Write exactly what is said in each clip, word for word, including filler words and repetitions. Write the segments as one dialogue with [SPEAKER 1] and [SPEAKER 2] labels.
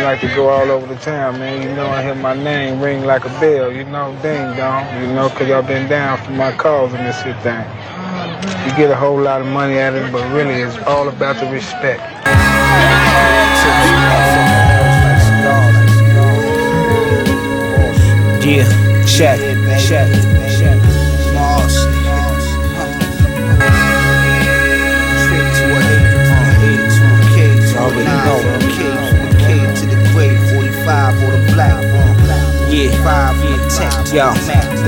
[SPEAKER 1] like to go all over the town, man. You know, I hear my name ring like a bell, you know, ding dong, you know, because y'all been down for my cause in this here thing. You get a whole lot of money at it, but really it's all about the respect.
[SPEAKER 2] Yeah, check, check, check. Mars. Straight to a eight, uh, eight to a K, to a nine, from a K, from a K to the grave, forty-five or the black, yeah, five, yeah, ten, yo, uh,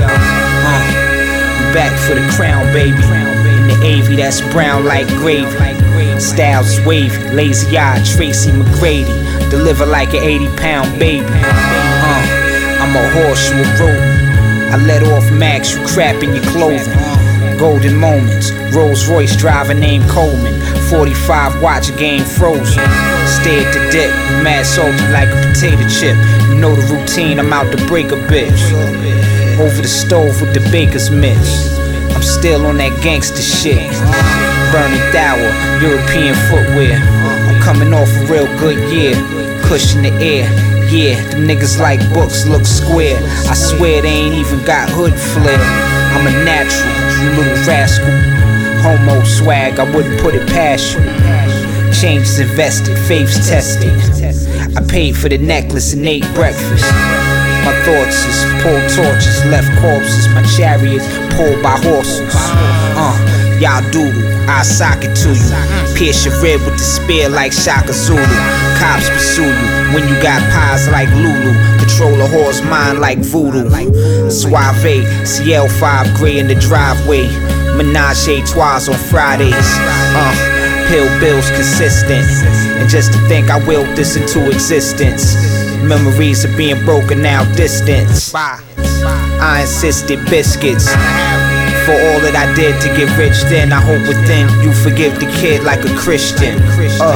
[SPEAKER 2] I'm back for the crown, baby. In the A V that's brown like gravy. Styles is wavy, lazy eye, Tracy McGrady. Deliver like an eighty pound baby. Uh, I'm a horse, you a rope. I let off Max, you crap in your clothing. Golden moments, Rolls Royce driver named Coleman. forty-five watch game frozen. Stay at the dip, mad salty like a potato chip. You know the routine, I'm out to break a bitch. Over the stove with the baker's mitch. I'm still on that gangster shit. Burning Dower, European footwear. I'm coming off a real good year. Cushion the air. Yeah, them niggas like books look square. I swear they ain't even got hood flair. I'm a natural, you little rascal. Homo swag, I wouldn't put it past you. Changes invested, faiths tested. I paid for the necklace and ate breakfast. My thoughts is pulled torches, left corpses. My chariot pulled by horses. Uh, y'all doodle, I'll sock it to you. Pierce your rib with the spear like Shaka Zulu. Cops pursue you when you got pies like Lulu. Control a whore's mind like voodoo. Suave, C L five gray in the driveway. Menage a trois on Fridays. Uh, pill bills consistent. And just to think I willed this into existence. Memories of being broken now distance. I insisted biscuits. For all that I did to get rich then, I hope within you forgive the kid like a Christian. Uh,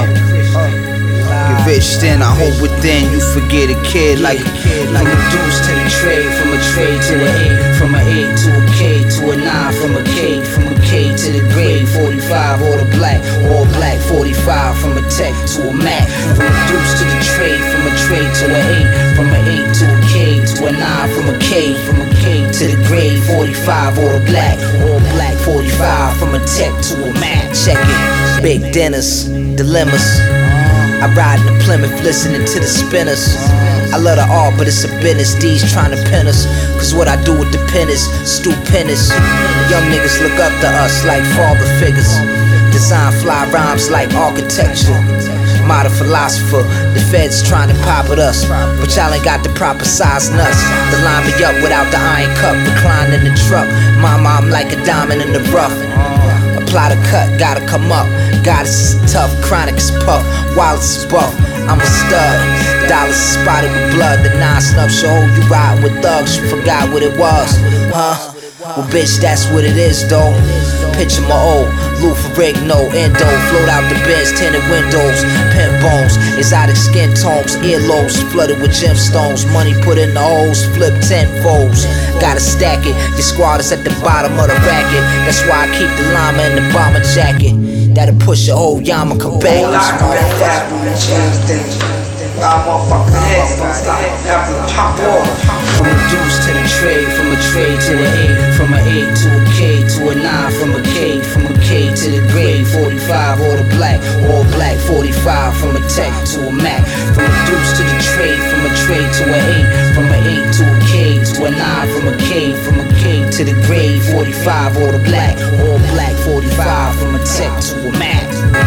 [SPEAKER 2] get rich then, I hope within you forget a kid like a kid. From a deuce to the trade, from a trade to the eight, from a eight to a K to a nine, from a K, from a K to the grave, forty-five or the black, all black, forty-five from a tech to a Mac. From a deuce to the trade, from a trade to a eight, from a eight to a K to a nine, from a K, from a K to the grave, forty-five or the black, all black, forty-five from a tech to a Mac. Check it, big dinners, dilemmas. I ride in the Plymouth listening to the spinners. I love the art, but it's a business. D's trying to pin us, cause what I do with the pen is stupendous. Young niggas look up to us like father figures. Design fly rhymes like architecture. Modern philosopher, the feds trying to pop at us, but y'all ain't got the proper size nuts. The line me up without the iron cup, recline in the truck. Mama, I'm like a diamond in the rough. Apply the cut, gotta come up. Goddess is tough, chronic is puff, Wallace is buff. I'm a stud, dollars is spotted with blood. The nine snub show you riding with thugs, you forgot what it was, huh? Well, bitch, that's what it is, though. Picture my old Lou Ferrigno, endo, float out the beds, tinted windows, pimp bones, exotic skin tones, earlobes flooded with gemstones, money put in the holes, flip ten folds. Gotta stack it, the squad is at the bottom of the racket. That's why I keep the llama in the bomber jacket. That'll push your whole yarmulke back. From a deuce to the trade, from a trade to the eight, from a eight to a K to a nine, from a K, from a K to the grave, forty-five or the black, all black, forty-five from a tech to a Mac. From a deuce to the trade, from a trade to a eight, from a eight to a K to a nine, from a K, from a K to the grave, forty-five or the black, all black, forty-five from a tech to a Mac.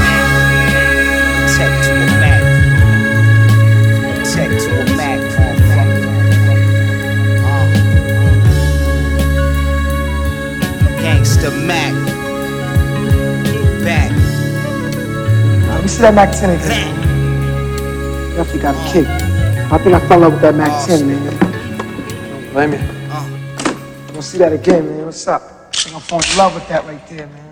[SPEAKER 2] Tech to a Mac. Tech to a Mac. Gangsta Mac. Back.
[SPEAKER 3] Let me see that Mac ten again. Definitely got a kick. I think I fell in love with that Mac ten, man. Don't blame me. Uh. We'll see that again, man. What's up? I think I'm falling in love with that right there, man.